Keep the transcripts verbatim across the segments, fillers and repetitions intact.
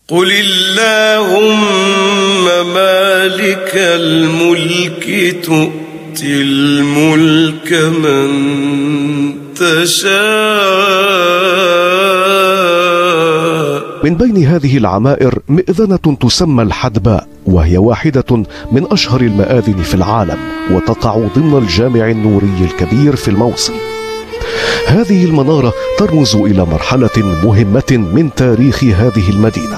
قل اللهم مالك الملك تؤتي الملك من تشاء. من بين هذه العمائر مئذنة تسمى الحدباء، وهي واحدة من أشهر المآذن في العالم، وتقع ضمن الجامع النوري الكبير في الموصل. هذه المنارة ترمز إلى مرحلة مهمة من تاريخ هذه المدينة،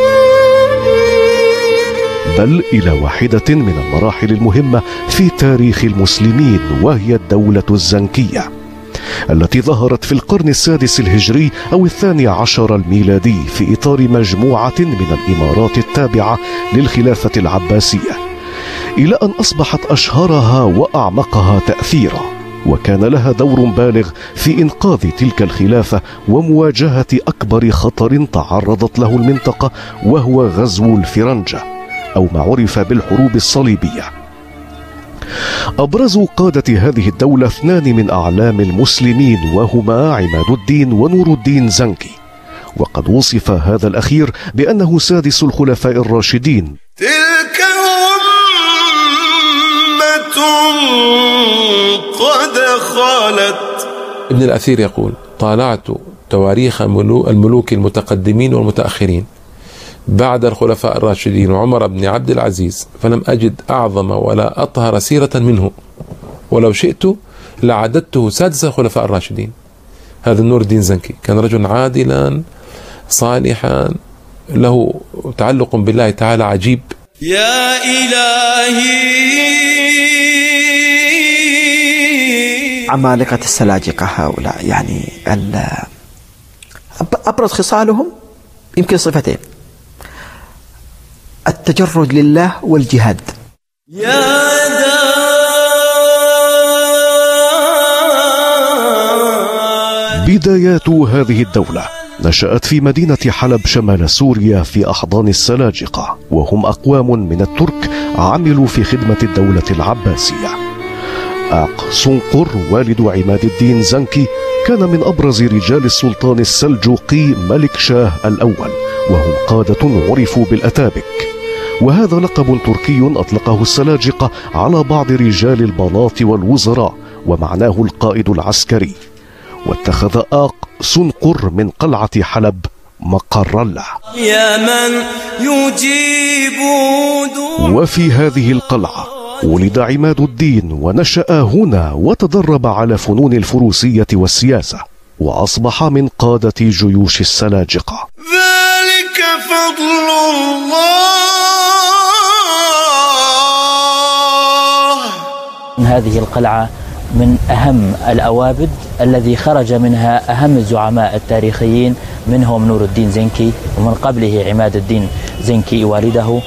بل إلى واحدة من المراحل المهمة في تاريخ المسلمين، وهي الدولة الزنكية التي ظهرت في القرن السادس الهجري أو الثاني عشر الميلادي في إطار مجموعة من الإمارات التابعة للخلافة العباسية، إلى أن أصبحت أشهرها وأعمقها تأثيرا، وكان لها دور بالغ في إنقاذ تلك الخلافة ومواجهة أكبر خطر تعرضت له المنطقة، وهو غزو الفرنجة أو ما عرف بالحروب الصليبية. أبرز قادة هذه الدولة اثنان من أعلام المسلمين، وهما عماد الدين ونور الدين زنكي، وقد وصف هذا الأخير بأنه سادس الخلفاء الراشدين. تلك أمة قد خالت. ابن الأثير يقول: طالعت تواريخ الملوك المتقدمين والمتأخرين بعد الخلفاء الراشدين وعمر بن عبد العزيز، فلم أجد أعظم ولا أطهر سيرة منه، ولو شئت لعددته سادس الخلفاء الراشدين. هذا نور الدين زنكي كان رجل عادلا صالحا له تعلق بالله تعالى عجيب. يا إلهي عمالقة السلاجقة هؤلاء يعني أبرز خصالهم يمكن صفتين: التجرد لله والجهاد. يا بدايات هذه الدولة نشأت في مدينة حلب شمال سوريا في أحضان السلاجقة، وهم أقوام من الترك عملوا في خدمة الدولة العباسية. آق سنقر والد عماد الدين زنكي كان من أبرز رجال السلطان السلجوقي ملك شاه الأول، وهم قادة عرفوا بالأتابك، وهذا لقب تركي أطلقه السلاجقة على بعض رجال البلاط والوزراء، ومعناه القائد العسكري. واتخذ آق سنقر من قلعة حلب مقرا له. يا من يجيب. وفي هذه القلعة ولد عماد الدين، ونشأ هنا وتدرب على فنون الفروسية والسياسة، وأصبح من قادة جيوش السلاجقة. ذلك فضل الله. هذه القلعة من أهم الأوابد الذي خرج منها أهم الزعماء التاريخيين، منهم نور الدين زنكي، ومن قبله عماد الدين زنكي والده.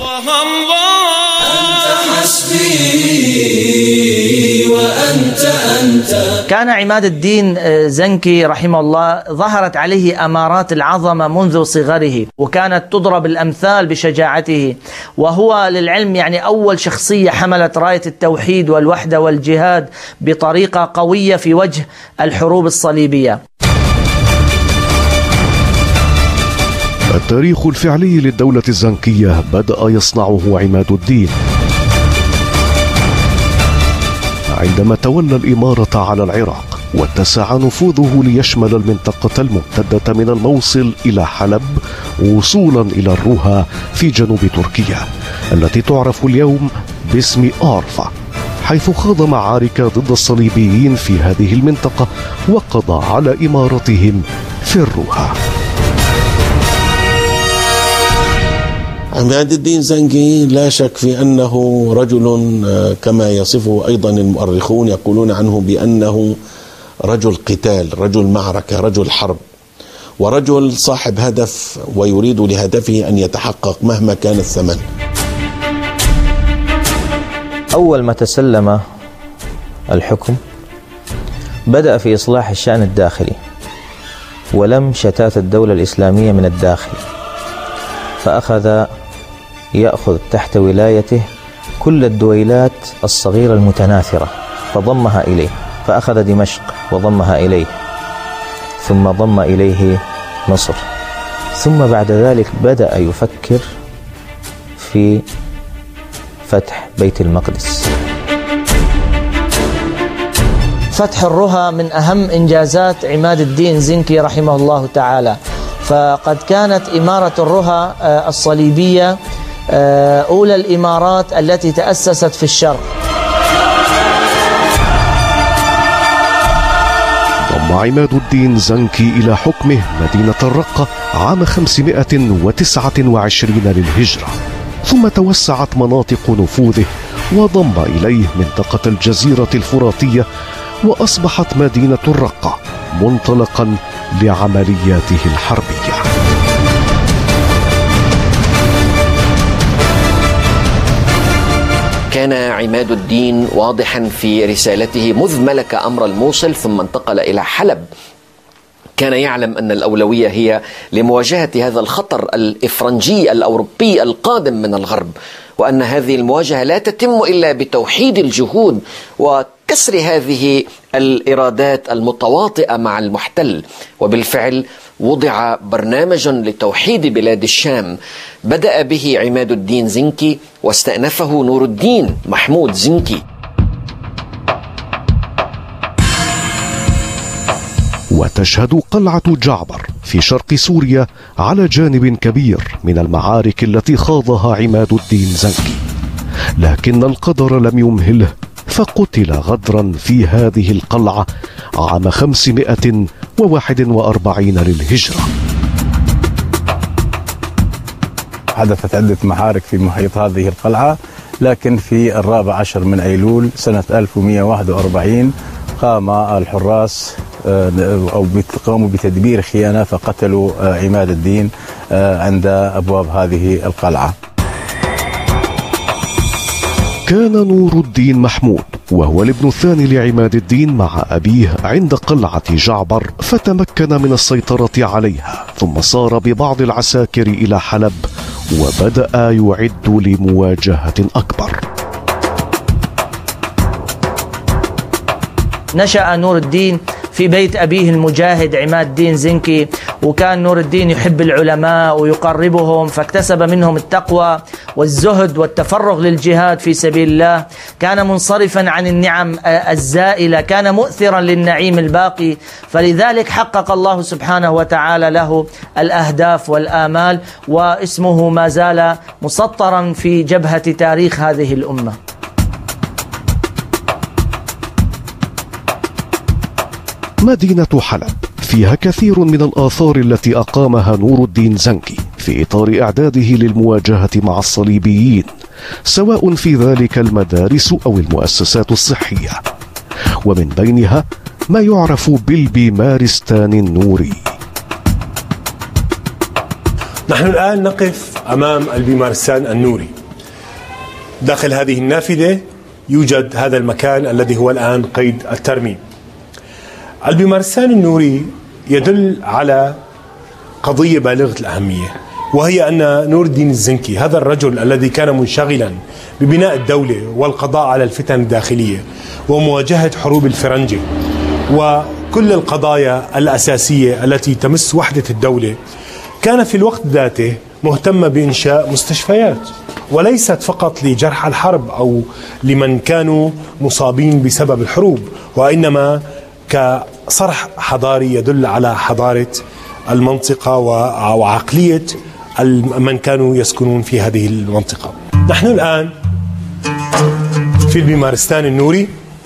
وأنت أنت. كان عماد الدين زنكي رحمه الله ظهرت عليه أمارات العظمة منذ صغره، وكانت تضرب الأمثال بشجاعته، وهو للعلم يعني أول شخصية حملت راية التوحيد والوحدة والجهاد بطريقة قوية في وجه الحروب الصليبية. التاريخ الفعلي للدولة الزنكية بدأ يصنعه عماد الدين عندما تولى الإمارة على العراق، واتسع نفوذه ليشمل المنطقة الممتدة من الموصل إلى حلب وصولا إلى الروها في جنوب تركيا التي تعرف اليوم باسم أورفا، حيث خاض معارك ضد الصليبيين في هذه المنطقة وقضى على إمارتهم في الروها. عماد الدين زنكي لا شك في أنه رجل كما يصفه أيضا المؤرخون، يقولون عنه بأنه رجل قتال، رجل معركة، رجل حرب، ورجل صاحب هدف ويريد لهدفه أن يتحقق مهما كان الثمن. أول ما تسلم الحكم بدأ في إصلاح الشأن الداخلي ولم شتات الدولة الإسلامية من الداخل، فأخذ يأخذ تحت ولايته كل الدويلات الصغيرة المتناثرة فضمها إليه، فأخذ دمشق وضمها إليه، ثم ضم إليه مصر، ثم بعد ذلك بدأ يفكر في فتح بيت المقدس. فتح الرها من أهم إنجازات عماد الدين زنكي رحمه الله تعالى، فقد كانت إمارة الرها الصليبية أولى الإمارات التي تأسست في الشرق. ضم عماد الدين زنكي إلى حكمه مدينة الرقة عام خمسمائة وتسعة وعشرين للهجرة، ثم توسعت مناطق نفوذه وضم إليه منطقة الجزيرة الفراتية، وأصبحت مدينة الرقة منطلقا لعملياته الحربية. كان عماد الدين واضحا في رسالته مذ ملك أمر الموصل ثم انتقل إلى حلب. كان يعلم أن الأولوية هي لمواجهة هذا الخطر الإفرنجي الأوروبي القادم من الغرب، وأن هذه المواجهة لا تتم إلا بتوحيد الجهود وكسر هذه الإرادات المتواطئة مع المحتل. وبالفعل وضع برنامج لتوحيد بلاد الشام بدأ به عماد الدين زنكي واستأنفه نور الدين محمود زنكي. وتشهد قلعة جعبر في شرق سوريا على جانب كبير من المعارك التي خاضها عماد الدين زنكي، لكن القدر لم يمهله فقتل غدرا في هذه القلعة عام خمسمائة وواحد وأربعين للهجرة. حدثت عدة معارك في محيط هذه القلعة، لكن في الرابع عشر من أيلول سنة ألف ومئة وواحد وأربعين قام الحراس أو قاموا بتدبير خيانة فقتلوا عماد الدين عند أبواب هذه القلعة. كان نور الدين محمود وهو الابن الثاني لعماد الدين مع أبيه عند قلعة جعبر، فتمكن من السيطرة عليها، ثم صار ببعض العساكر إلى حلب وبدأ يعد لمواجهة أكبر. نشأ نور الدين في بيت أبيه المجاهد عماد الدين زنكي، وكان نور الدين يحب العلماء ويقربهم، فاكتسب منهم التقوى والزهد والتفرغ للجهاد في سبيل الله. كان منصرفا عن النعم الزائلة، كان مؤثرا للنعيم الباقي، فلذلك حقق الله سبحانه وتعالى له الأهداف والآمال، واسمه ما زال مسطرا في جبهة تاريخ هذه الأمة. مدينة حلب فيها كثير من الآثار التي أقامها نور الدين زنكي في إطار إعداده للمواجهة مع الصليبيين، سواء في ذلك المدارس أو المؤسسات الصحية، ومن بينها ما يعرف بالبيمارستان النوري. نحن الآن نقف أمام البيمارستان النوري. داخل هذه النافذة يوجد هذا المكان الذي هو الآن قيد الترميم. البيمارستان النوري يدل على قضية بالغة الأهمية، وهي أن نور الدين الزنكي هذا الرجل الذي كان منشغلا ببناء الدولة والقضاء على الفتن الداخلية ومواجهة حروب الفرنجة وكل القضايا الأساسية التي تمس وحدة الدولة، كان في الوقت ذاته مهتم بإنشاء مستشفيات، وليست فقط لجرحى الحرب أو لمن كانوا مصابين بسبب الحروب، وإنما كصرح حضاري يدل على حضارة المنطقة وعقلية من كانوا يسكنون في هذه المنطقة. نحن الآن في البيمارستان النوري،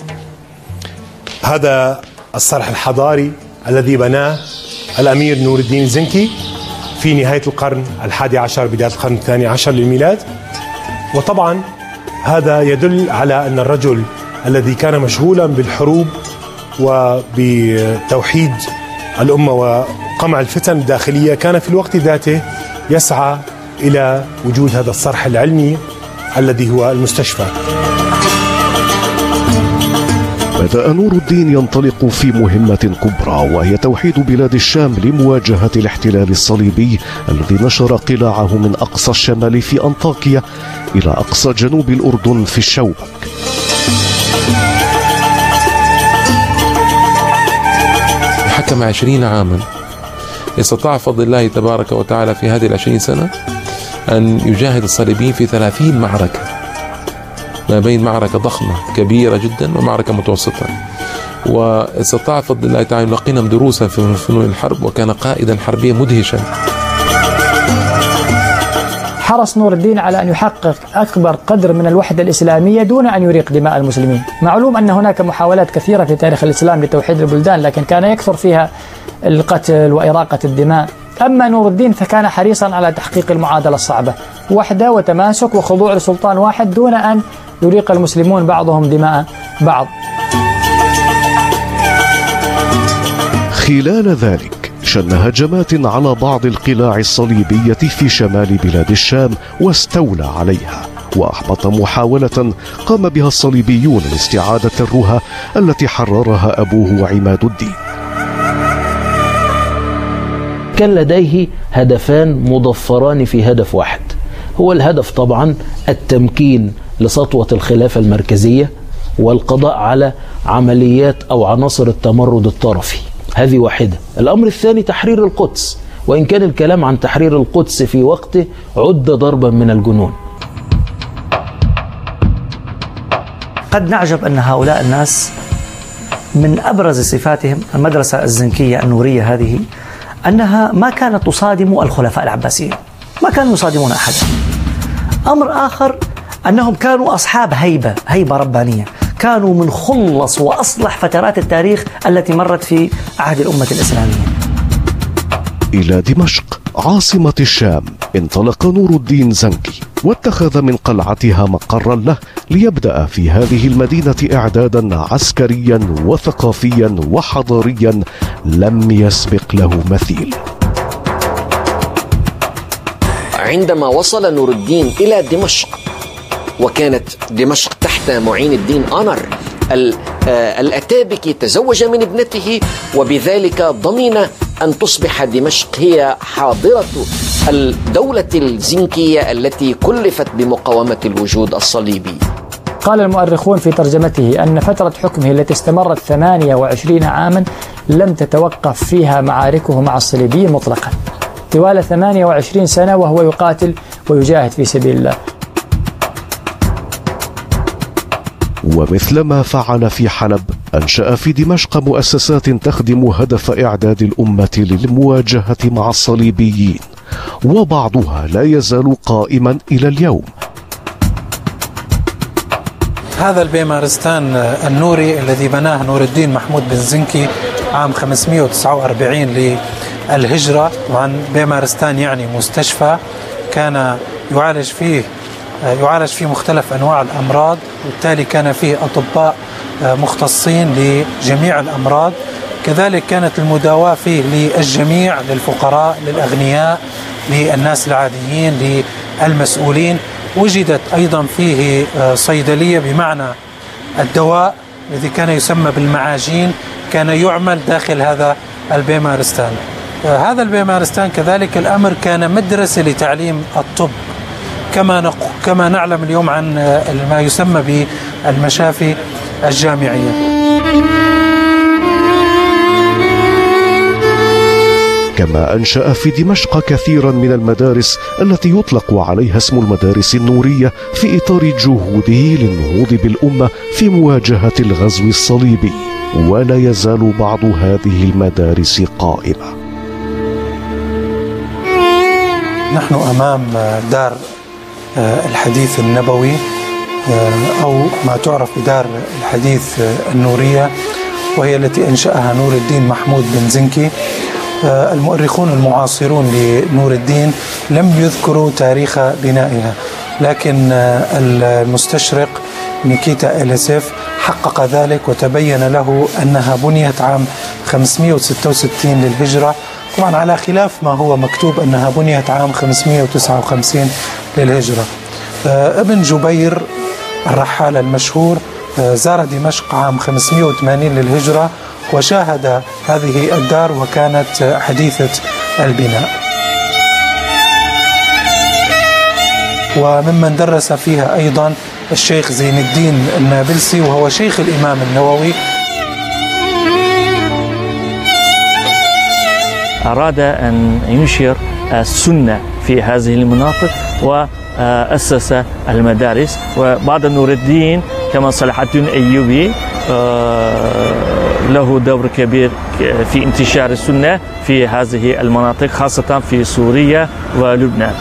هذا الصرح الحضاري الذي بناه الأمير نور الدين الزنكي في نهاية القرن الحادي عشر بداية القرن الثاني عشر للميلاد. وطبعا هذا يدل على أن الرجل الذي كان مشغولا بالحروب وبتوحيد الأمة وقمع الفتن الداخلية كان في الوقت ذاته يسعى إلى وجود هذا الصرح العلمي الذي هو المستشفى. بدأ نور الدين ينطلق في مهمة كبرى، وهي توحيد بلاد الشام لمواجهة الاحتلال الصليبي الذي نشر قلاعه من أقصى الشمال في أنطاكيا إلى أقصى جنوب الأردن في الشوبك. حكم عشرين عاما استطاع بفضل الله تبارك وتعالى في هذه العشرين سنة أن يجاهد الصليبيين في ثلاثين معركة، ما بين معركة ضخمة كبيرة جدا ومعركة متوسطة، واستطاع بفضل الله تعالى يلقينهم دروسا في فنون الحرب، وكان قائدا حربيا مدهشا. حرص نور الدين على أن يحقق أكبر قدر من الوحدة الإسلامية دون أن يريق دماء المسلمين. معلوم أن هناك محاولات كثيرة في تاريخ الإسلام لتوحيد البلدان، لكن كان يكثر فيها القتل وإراقة الدماء. أما نور الدين فكان حريصا على تحقيق المعادلة الصعبة، وحدة وتماسك وخضوع لسلطان واحد دون أن يريق المسلمون بعضهم دماء بعض. خلال ذلك شن هجمات على بعض القلاع الصليبية في شمال بلاد الشام واستولى عليها، وأحبط محاولة قام بها الصليبيون لاستعادة الرها التي حررها أبوه عماد الدين. كان لديه هدفان مضفران في هدف واحد، هو الهدف طبعا التمكين لسطوة الخلافة المركزية والقضاء على عمليات أو عناصر التمرد الطرفي، هذه واحدة. الأمر الثاني تحرير القدس، وإن كان الكلام عن تحرير القدس في وقته عد ضربا من الجنون. قد نعجب أن هؤلاء الناس من أبرز صفاتهم المدرسة الزنكية النورية هذه أنها ما كانت تصادم الخلفاء العباسيين، ما كانوا يصادمون أحدا. أمر آخر أنهم كانوا أصحاب هيبة هيبة ربانية، كانوا من خلص وأصلح فترات التاريخ التي مرت في عهد الأمة الإسلامية. إلى دمشق عاصمة الشام انطلق نور الدين زنكي، واتخذ من قلعتها مقرا له ليبدأ في هذه المدينة إعدادا عسكريا وثقافيا وحضاريا لم يسبق له مثيل. عندما وصل نور الدين إلى دمشق، وكانت دمشق تحت معين الدين آنر الأتابكي، تزوج من ابنته، وبذلك ضمن أن تصبح دمشق هي حاضرة الدولة الزنكية التي كلفت بمقاومة الوجود الصليبي. قال المؤرخون في ترجمته أن فترة حكمه التي استمرت ثمانية وعشرين عاما لم تتوقف فيها معاركه مع الصليبيين مطلقا، طوال ثمانية وعشرين سنة وهو يقاتل ويجاهد في سبيل الله. ومثلما فعل في حلب أنشأ في دمشق مؤسسات تخدم هدف إعداد الأمة للمواجهة مع الصليبيين، وبعضها لا يزال قائما إلى اليوم. هذا البيمارستان النوري الذي بناه نور الدين محمود بن زنكي عام خمسمائة وتسعة وأربعين للهجرة، طبعا بيمارستان يعني مستشفى كان يعالج فيه يعالج فيه مختلف أنواع الأمراض، وبالتالي كان فيه أطباء مختصين لجميع الأمراض. كذلك كانت المداواة فيه للجميع، للفقراء، للأغنياء، للناس العاديين، للمسؤولين. وجدت أيضا فيه صيدلية بمعنى الدواء الذي كان يسمى بالمعاجين، كان يعمل داخل هذا البيمارستان. هذا البيمارستان كذلك الأمر كان مدرسة لتعليم الطب، كما كما نعلم اليوم عن ما يسمى بالمشافي الجامعية. كما أنشأ في دمشق كثيرا من المدارس التي يطلق عليها اسم المدارس النورية في إطار جهوده للنهوض بالأمة في مواجهة الغزو الصليبي، ولا يزال بعض هذه المدارس قائمة. نحن أمام دار الحديث النبوي أو ما تعرف بدار الحديث النورية، وهي التي أنشأها نور الدين محمود بن زنكي. المؤرخون المعاصرون لنور الدين لم يذكروا تاريخ بنائها، لكن المستشرق نيكيتا إليسيف حقق ذلك وتبين له أنها بنيت عام خمسمائة وستة وستين للهجرة، طبعا على خلاف ما هو مكتوب أنها بنيت عام خمسمائة وتسعة وخمسين للهجرة. ابن جبير الرحال المشهور زار دمشق عام خمسمائة وثمانين للهجرة وشاهد هذه الدار وكانت حديثة البناء، وممن درس فيها أيضا الشيخ زين الدين النابلسي وهو شيخ الإمام النووي. أراد أن ينشر السنة في هذه المناطق وأسس المدارس. وبعد نور الدين كما صلاح الدين الأيوبي له دور كبير في انتشار السنة في هذه المناطق خاصة في سوريا ولبنان.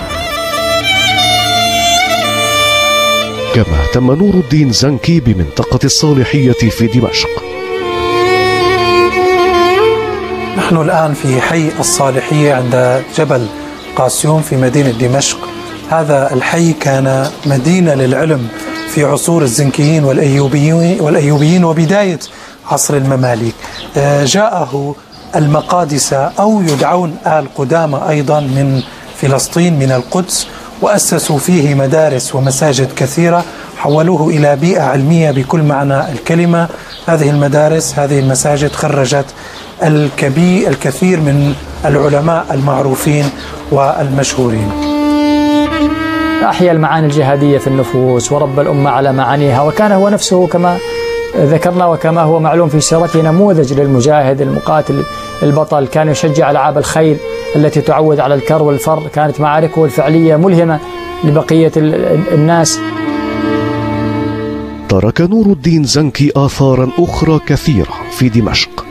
كما اهتم نور الدين زنكي بمنطقة الصالحية في دمشق. نحن الآن في حي الصالحية عند جبل قاسيون في مدينة دمشق. هذا الحي كان مدينة للعلم في عصور الزنكيين والأيوبيين, والأيوبيين وبداية عصر المماليك. جاءه المقادسة أو يدعون آل قدامى أيضا من فلسطين من القدس، وأسسوا فيه مدارس ومساجد كثيرة، حولوه إلى بيئة علمية بكل معنى الكلمة. هذه المدارس هذه المساجد خرجت الكبير الكثير من العلماء المعروفين والمشهورين. أحيا المعاني الجهادية في النفوس ورب الأمة على معانيها، وكان هو نفسه كما ذكرنا وكما هو معلوم في سيرته نموذج للمجاهد المقاتل البطل. كان يشجع ألعاب الخيل التي تعود على الكر والفر، كانت معاركه الفعلية ملهمة لبقية الناس. ترك نور الدين زنكي آثارا أخرى كثيرة في دمشق.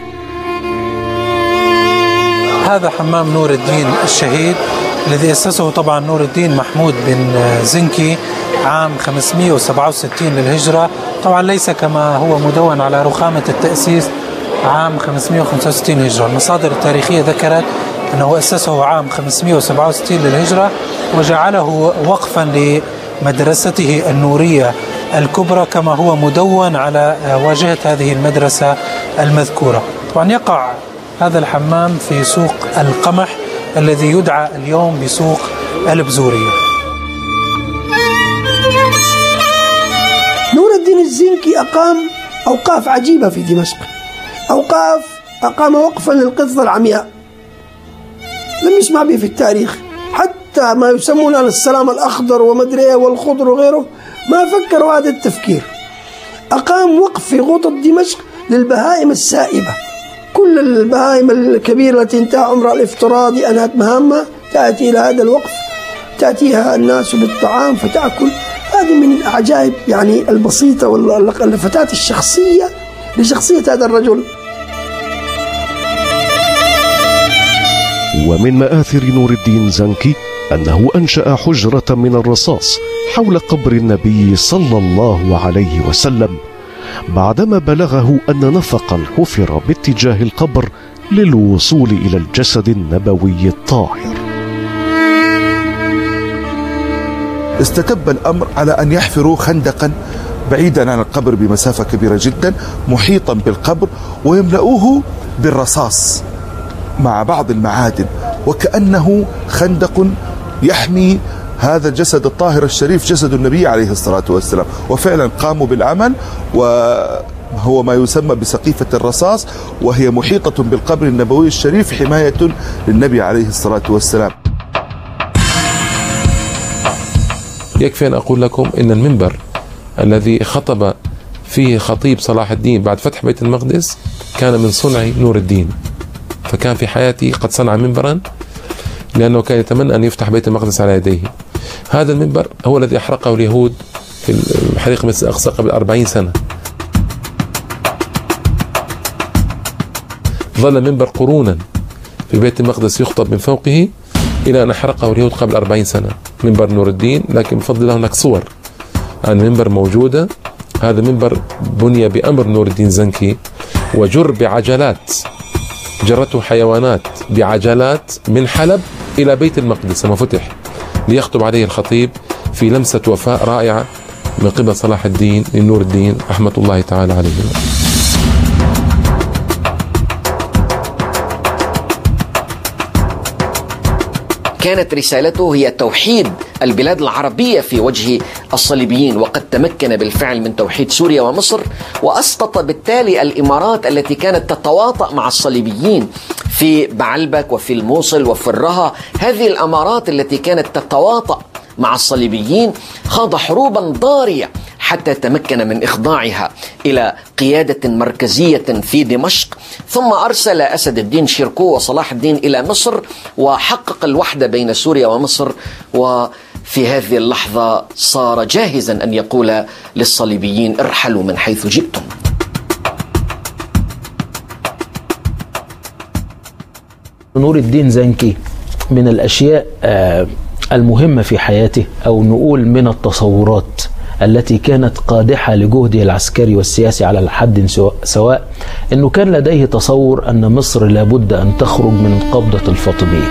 هذا حمام نور الدين الشهيد الذي أسسه طبعا نور الدين محمود بن زنكي عام خمسمئة وسبعة وستين للهجرة. طبعا ليس كما هو مدون على رخامة التأسيس عام خمسمئة وخمسة وستين للهجرة. المصادر التاريخية ذكرت أنه أسسه عام خمسمئة وسبعة وستين للهجرة وجعله وقفا لمدرسته النورية الكبرى كما هو مدون على واجهة هذه المدرسة المذكورة. طبعا يقع هذا الحمام في سوق القمح الذي يدعى اليوم بسوق البزورية. نور الدين الزنكي أقام أوقاف عجيبة في دمشق. أوقاف أقام وقفا للقطة العمياء لم يسمع به في التاريخ، حتى ما يسمون السلام الأخضر ومدري والخضر وغيره ما فكروا هذا التفكير. أقام وقف في غوطة دمشق للبهائم السائبة. كل البهائم الكبيرة التي انتهى عمرها الافتراضي أنهت مهامها تأتي إلى هذا الوقف، تأتيها الناس بالطعام فتأكل. هذه من عجائب يعني البسيطة واللفتات الشخصية لشخصية هذا الرجل. ومن مآثر نور الدين زنكي أنه أنشأ حجرة من الرصاص حول قبر النبي صلى الله عليه وسلم بعدما بلغه أن نفقا حفر باتجاه القبر للوصول إلى الجسد النبوي الطاهر. استتب الأمر على أن يحفروا خندقا بعيدا عن القبر بمسافة كبيرة جدا محيطا بالقبر ويملؤوه بالرصاص مع بعض المعادن وكأنه خندق يحمي هذا الجسد الطاهر الشريف جسد النبي عليه الصلاة والسلام. وفعلا قاموا بالعمل وهو ما يسمى بسقيفة الرصاص وهي محيطة بالقبر النبوي الشريف حماية للنبي عليه الصلاة والسلام. يكفي أن أقول لكم إن المنبر الذي خطب فيه خطيب صلاح الدين بعد فتح بيت المقدس كان من صنع نور الدين، فكان في حياته قد صنع منبرا لأنه كان يتمنى أن يفتح بيت المقدس على يديه. هذا المنبر هو الذي أحرقه اليهود في حريق مسجد الأقصى قبل أربعين سنة. ظل المنبر قرونا في بيت المقدس يخطب من فوقه إلى أن أحرقه اليهود قبل أربعين سنة. منبر نور الدين، لكن بفضل الله هناك صور عن المنبر موجودة. هذا المنبر بني بأمر نور الدين زنكي وجر بعجلات، جرته حيوانات بعجلات من حلب إلى بيت المقدس لما فتح ليخطب عليه الخطيب في لمسة وفاء رائعة من قبل صلاح الدين لنور الدين رحمة الله تعالى عليه. كانت رسالته هي توحيد البلاد العربية في وجه الصليبيين، وقد تمكن بالفعل من توحيد سوريا ومصر، وأسقط بالتالي الإمارات التي كانت تتواطأ مع الصليبيين في بعلبك وفي الموصل وفي الرها. هذه الإمارات التي كانت تتواطأ مع الصليبيين خاض حروبا ضارية حتى تمكن من إخضاعها إلى قيادة مركزية في دمشق، ثم أرسل أسد الدين شيركو وصلاح الدين إلى مصر وحقق الوحدة بين سوريا ومصر، وفي هذه اللحظة صار جاهزا أن يقول للصليبيين ارحلوا من حيث جئتم. نور الدين زنكي من الأشياء المهمة في حياته، أو نقول من التصورات التي كانت قادحة لجهده العسكري والسياسي على الحد سواء، أنه كان لديه تصور أن مصر لابد أن تخرج من قبضة الفاطميين.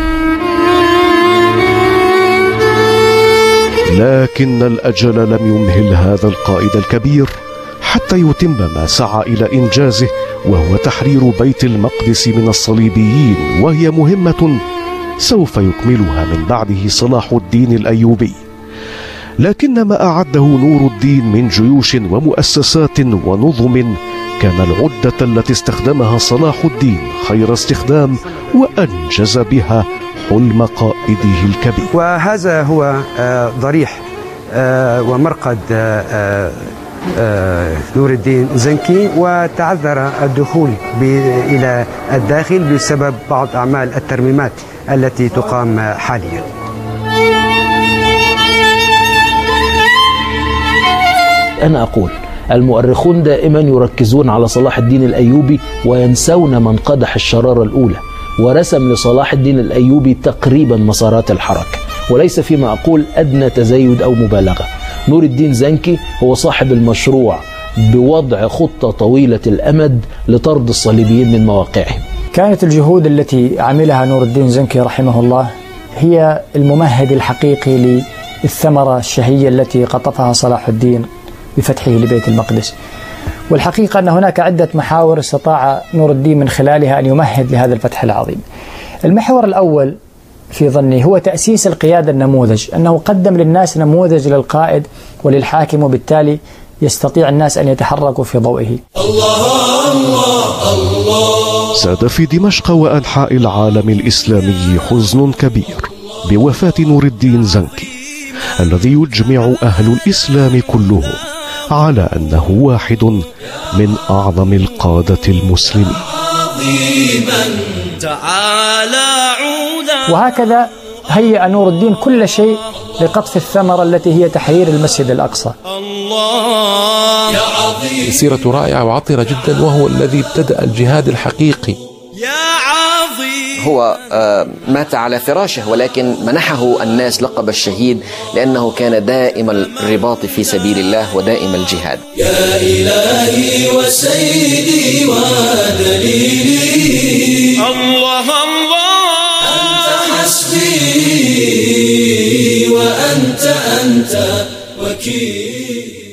لكن الأجل لم يمهل هذا القائد الكبير حتى يتم ما سعى إلى إنجازه، وهو تحرير بيت المقدس من الصليبيين، وهي مهمة سوف يكملها من بعده صلاح الدين الأيوبي. لكن ما أعده نور الدين من جيوش ومؤسسات ونظم كان العدة التي استخدمها صلاح الدين خير استخدام، وأنجز بها حلم قائده الكبير. وهذا هو ضريح ومرقد نور الدين زنكي، وتعذر الدخول إلى الداخل بسبب بعض أعمال الترميمات التي تقام حاليا. أنا أقول المؤرخون دائما يركزون على صلاح الدين الأيوبي وينسون من قدح الشرارة الأولى ورسم لصلاح الدين الأيوبي تقريبا مسارات الحركة، وليس فيما أقول أدنى تزايد أو مبالغة. نور الدين زنكي هو صاحب المشروع بوضع خطة طويلة الأمد لطرد الصليبيين من مواقعهم. كانت الجهود التي عملها نور الدين زنكي رحمه الله هي الممهد الحقيقي للثمرة الشهية التي قطفها صلاح الدين بفتحه لبيت المقدس. والحقيقة أن هناك عدة محاور استطاع نور الدين من خلالها أن يمهد لهذا الفتح العظيم. المحور الأول في ظني هو تأسيس القيادة النموذج، أنه قدم للناس نموذج للقائد وللحاكم، وبالتالي يستطيع الناس أن يتحركوا في ضوئه. الله الله الله. ساد في دمشق وأنحاء العالم الإسلامي حزن كبير بوفاة نور الدين زنكي، الذي يجمع أهل الإسلام كلهم على أنه واحد من أعظم القادة المسلمين. وهكذا هيأ نور الدين كل شيء لقطف الثمرة التي هي تحرير المسجد الأقصى. سيرة رائعة وعطرة جدا، وهو الذي ابتدأ الجهاد الحقيقي. هو مات على فراشه، ولكن منحه الناس لقب الشهيد لأنه كان دائم الرباط في سبيل الله ودائم الجهاد. يا إلهي وسيدي ودليلي، الله الله، أنت حسبي وأنت أنت وكيلي.